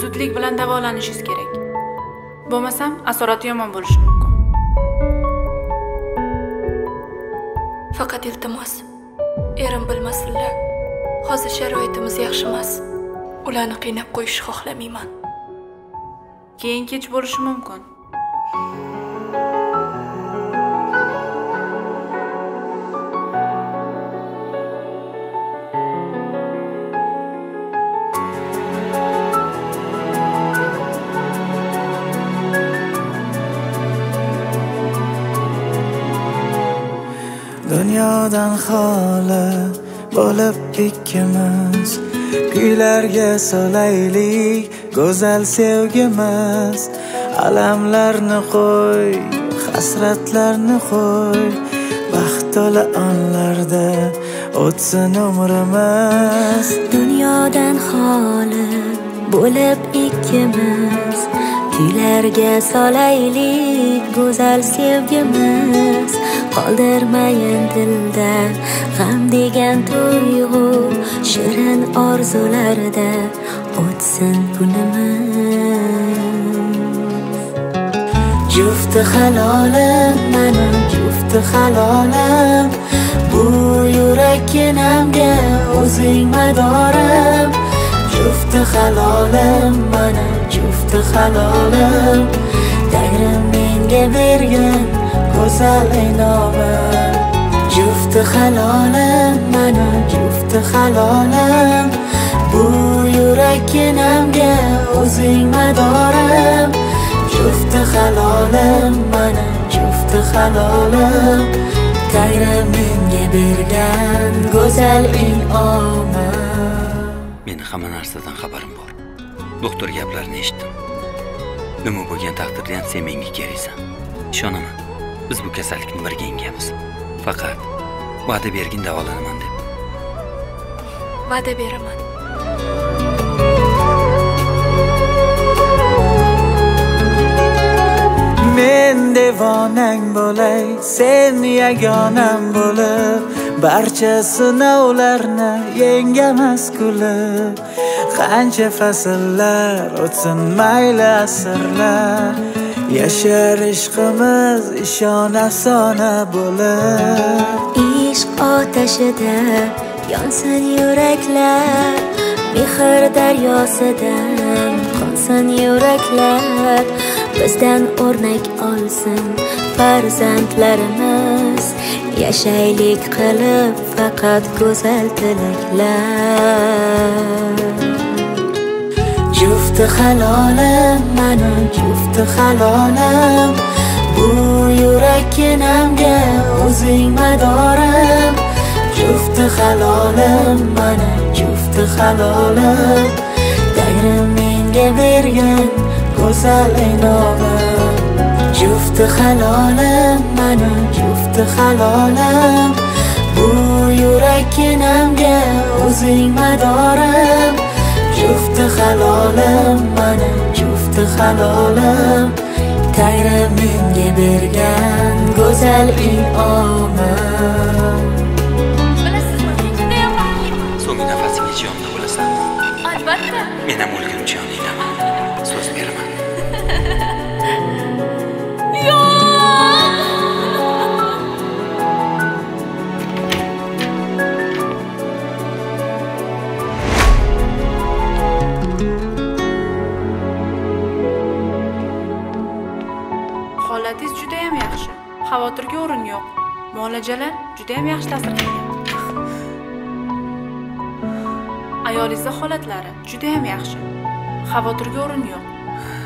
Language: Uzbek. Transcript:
zudlik bilan davolanishingiz kerak. Bo'lmasam, asorati yomon bo'lishi mumkin. Faqat iltimos, erim bilmasinlar. Hozir sharoitimiz yaxshi emas. Ularni qiynab qo'yishni xohlamayman. Keyin kech bo'lishi mumkin. Dunyodan xoli bo'lib ikkimiz, kuylarga solaylik go'zal sevgimiz. Alamlarni qo'y, hasratlarni qo'y, baxt to'la onlarda o'tsin umrimiz. Dunyodan xoli bo'lib ikkimiz, kuylarga solaylik go'zal sevgimiz. Qoldirmayin dilda g'am degan tuyg'u, shirin orzularda o'tsin kunimiz. Jufti halolim, mening jufti halolim, bu yurakkinamga o'zing madorim. Jufti halolim, mening jufti halolim, Tangrim menga bergan go'zal inomim. Jufti halolim, mening jufti halolim, bu yurakkinamga o'zing madorim. Jufti halolim, mening jufti halolim, Tangrim menga bergan go'zal inomim. Meni hamma narsadan xabarim bor. Doktor gaplarini eshitdim. Nima bo'lgan taqdirda ham sen menga keraksan. Ishonaman. Biz bu kasallikni birga yengamiz. Faqat va'da bergin davolanaman deb. Va'da beraman. Men devonang bo'lay, sen yagonam bo'lib, barcha sinovlarni yengamas kulib. Qancha fasllar o'tsin mayli asrlar, yashar ishqimiz ishon afsona bo'lib. Ishq otashida yonsin yuraklar, mehr daryosidan qonsin yuraklar. Bizdan o'rnak olsin farzandlarimiz, yashaylik qilib faqat go'zal tilaklar. Jufti halolim, mening jufti halolim, bu yurakkinamga o'zing madorim. Jufti halolim, mening jufti halolim, Tangrim menga bergan go'zal inomim. Jufti halolim, mening jufti halolim, bu yurakkinamga o'zing madorim. Jufti halolim, mening jufti halolim, Tangrim menga bergan go'zal inomim. Bilasizmi, juda ham baxtliman. So'nggi nafasingiz yonida bo'lasan. Albatta. Men ham o'lguncha yoningdaman. So'z beraman. Holatingiz juda ham yaxshi. Xavotirga o'rin yo'q. Muolajalar juda ham yaxshi ta'sir qilgan. Ayolingizning holatlari juda ham yaxshi. Xavotirga o'rin yo'q.